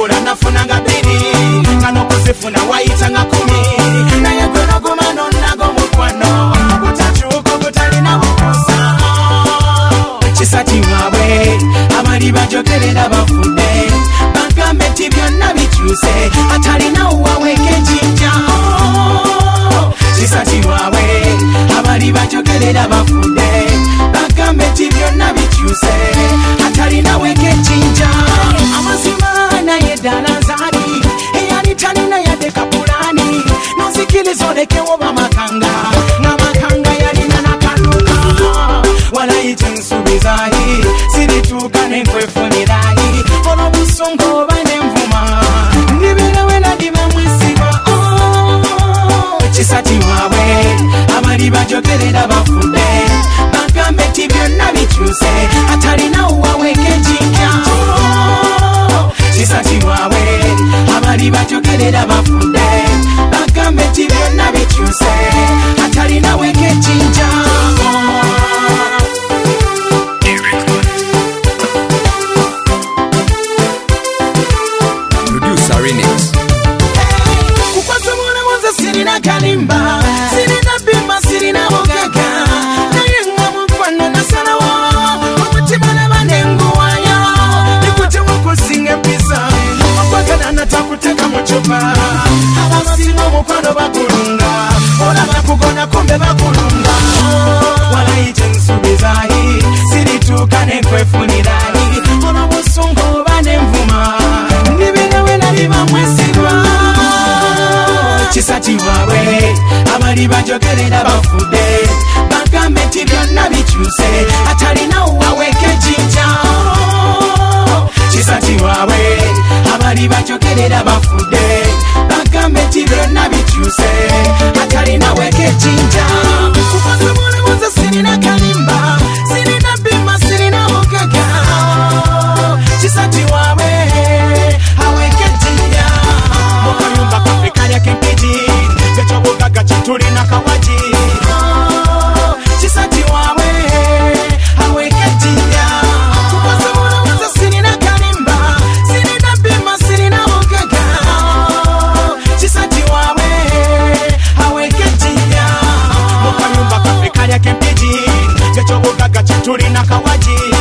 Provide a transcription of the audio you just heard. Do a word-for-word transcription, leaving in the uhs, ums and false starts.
kula nafuna nga biri kano kuzifuna waita nga kumi naye gweno gumano nago mukwano kutachuko kutalina bukusa kisati wawe abali bajogerera bafude bagambe ti byonna bikyuse atalina uwaweke jinja kisati wawe abali bajogerera bafude bagambe ti byonna bikyuse atalina weke jinja amazima naye ddala nzali eyali talina yadde kapulani nozikiriza olekewo bamakanga n'amakanga yalina nakaluka walayita ensubizayi sirituuka nenkwefunirayi olwo busungu oba nenvuma ndibeerawe nadiba mwesiba kisati waabwe abali bajogerera bafude bagambe ti byonna bikyuse atalina uwaweke jinja kisati waabwe abali bajogerera bafude bagambe ti byonna bikyuse atalina weke jinja Producer Remix. Kukwasa mwana wanza sirina kalimba sirina bimba sirina bugaga naye nga mukwano nasalawo omutima nabanenguwayo nikutewa kusinga empisa okwagala natakuteka mu cupa abasinga omukwano bakulunga olaba kugona kumbe bakulunga walayita ensubizayi sirituuka nenkwefunirayi olwo busungu oba nenvuma ndibeerawe naliba mwesirwa kisati waabwe abali bajogerera bafude bagambe ti byonna bikyuse atalina uwaweke jinja kisati waabwe abali bajogerera bafude bagambe ti byonna bikyuse atalina weke jinja kukoza mwana wanza sirina kalimba sirina bima sirina bugaga kisati waabwe aweke jinja mukayumba kafrikalia kempiji gechobugaga chitulina kawaji kisati waabwe aweke jinja kukoza mwana wanza sirina kalimba sirina bima sirina bugaga kisati waabwe aweke jinja mukayumba kafrikalia kempiji gechobugaga chitulina kawaji